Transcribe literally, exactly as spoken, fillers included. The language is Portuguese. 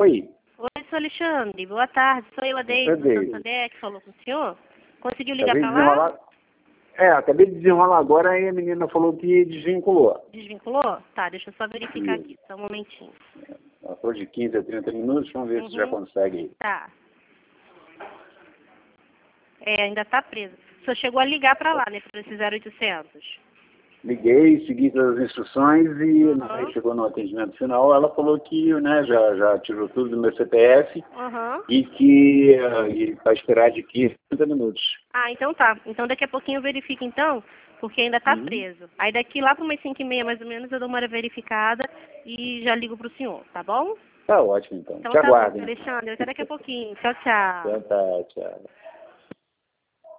Oi. Oi, sou Alexandre. Boa tarde. Sou eu, a Deise, do Santander, que falou com o senhor. Conseguiu ligar Acabei de para lá? desenrolar... É, acabei de desenrolar agora e a menina falou que desvinculou. Desvinculou? Tá, deixa eu só verificar Isso. aqui. Só um momentinho. Ela falou de quinze a trinta minutos, vamos ver Uhum. se já consegue aí. Tá. É, ainda tá preso. O senhor chegou a ligar para lá, né, para esse zero oitocentos? Liguei, segui todas as instruções e Uhum. aí chegou no atendimento final, ela falou que, né, já, já tirou tudo do meu C P F Uhum. e que uh, vai esperar de quinze a trinta minutos. Ah, então tá. Então daqui a pouquinho eu verifico então, porque ainda tá Uhum. preso. Aí daqui lá para umas cinco e meia mais ou menos eu dou uma hora verificada e já ligo pro senhor, tá bom? Tá ótimo então. Então Te tá bom, aguardo, hein? Alexandre. Até daqui a pouquinho. Tchau, tchau. Então tá, tchau.